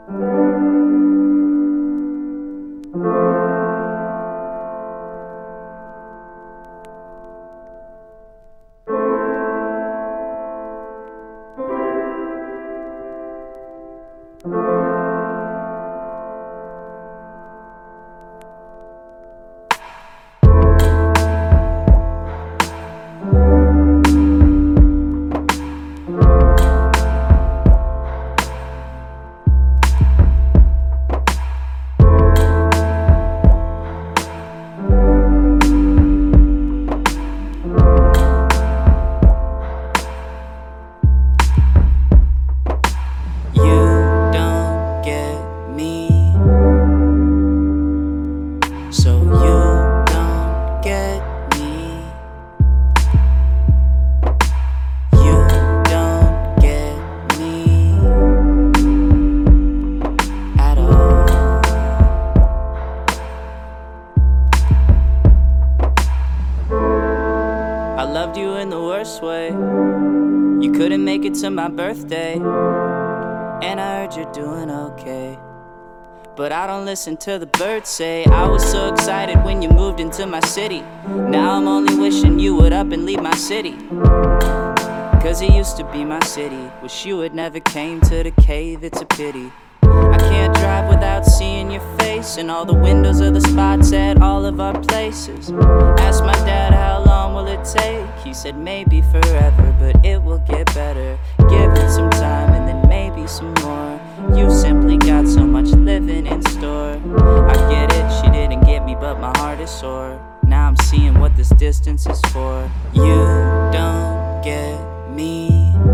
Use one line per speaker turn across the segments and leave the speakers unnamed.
I loved you in the worst way. You couldn't make it to my birthday, and I heard you're doing okay. But I don't listen to the birds say. I was so excited when you moved into my city. Now I'm only wishing you would up and leave my city, cause it used to be my city. Wish you had never came to the cave, it's a pity. I can't drive without seeing your face, and all the windows are the spots at all of our places. Asked my dad how long will it take. He said maybe forever, but it will get better. Give it some time and then maybe some more. You simply got so much living in store. I get it, she didn't get me, but my heart is sore. Now I'm seeing what this distance is for. You don't get me,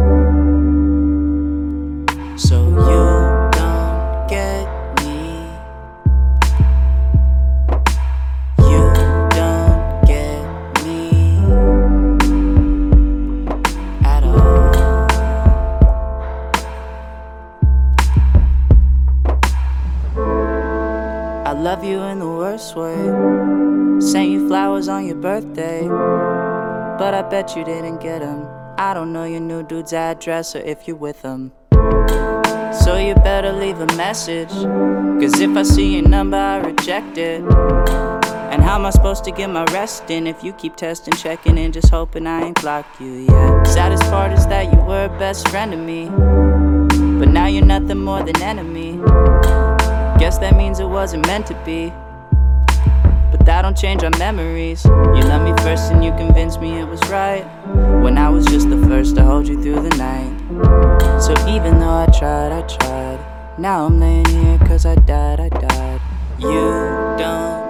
so you I love you in the worst way. Sent you flowers on your birthday, but I bet you didn't get them. I don't know your new dude's address or if you're with him, so you better leave a message, cause if I see your number I reject it. And how am I supposed to get my rest in if you keep testing, checking in, just hoping I ain't blocked you yet? Saddest part is that you were a best friend to me, but now you're nothing more than enemy. Guess that means it wasn't meant to be, but that don't change our memories. You loved me first and you convinced me it was right, when I was just the first to hold you through the night. So even though I tried, now I'm laying here cause I died. You don't